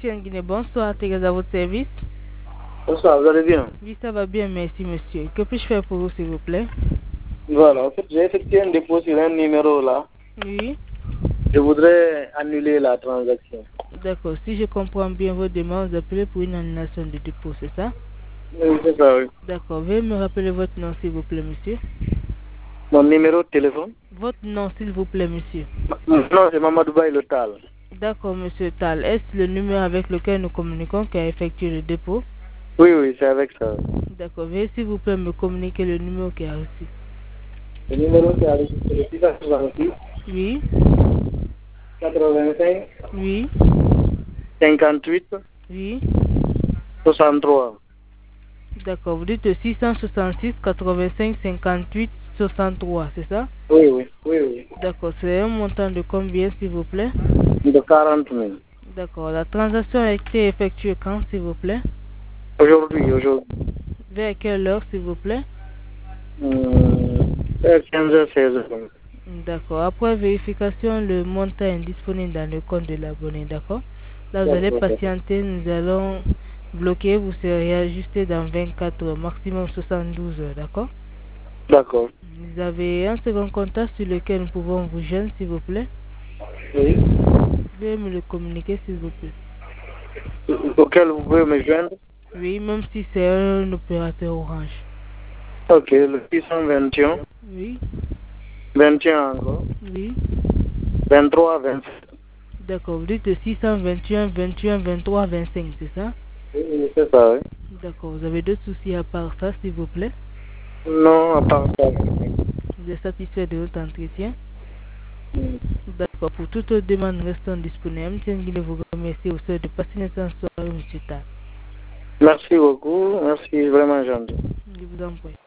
MTN Guinée, bonsoir, Thérèse à votre service. Bonsoir, vous allez bien? Oui, ça va bien, merci monsieur. Que puis-je faire pour vous, s'il vous plaît? Voilà, en fait, j'ai effectué un dépôt sur un numéro là. Oui. Je voudrais annuler la transaction. D'accord, si je comprends bien votre demande, vous appelez pour une annulation de dépôt, c'est ça? Oui, c'est ça, oui. D'accord, veuillez me rappeler votre nom, s'il vous plaît, monsieur. Mon numéro de téléphone? Votre nom, s'il vous plaît, monsieur. Non, c'est Mamadou Baye Lotal. D'accord, monsieur Tal. Est-ce le numéro avec lequel nous communiquons qui a effectué le dépôt? Oui, oui, c'est avec ça. D'accord, veuillez s'il vous plaît me communiquer le numéro qui a reçu. Le numéro c'est avec le 666 Oui. 85 Oui. 58 Oui. 63. D'accord, vous dites 666 85 58 63, c'est ça? Oui, oui, oui, oui. D'accord, c'est un montant de combien, s'il vous plaît? De 40 000. D'accord, la transaction a été effectuée quand, s'il vous plaît? Aujourd'hui. Vers quelle heure, s'il vous plaît? 15h, 16h. D'accord, après vérification, le montant est disponible dans le compte de l'abonné, d'accord? Là, vous allez D'accord. patienter, nous allons bloquer, vous serez ajusté dans 24 heures, maximum 72 heures, d'accord? D'accord. Vous avez un second contact sur lequel nous pouvons vous joindre, s'il vous plaît? Oui. Veuillez me le communiquer, s'il vous plaît. Auquel vous pouvez me joindre? Oui, même si c'est un opérateur Orange. Ok, le 621. Oui. 21 encore. Oui. 23, 27. D'accord, vous dites 621, 21, 23, 25, c'est ça? Oui, c'est ça, oui. D'accord, vous avez d'autres soucis à part ça, s'il vous plaît? Non, à part ça. Vous êtes satisfait de votre entretien? D'accord, pour toute demande restant disponible, je vous remercie au sein de passer une soirée, M. Tal. Merci beaucoup, merci, vraiment gentil. Je vous en prie.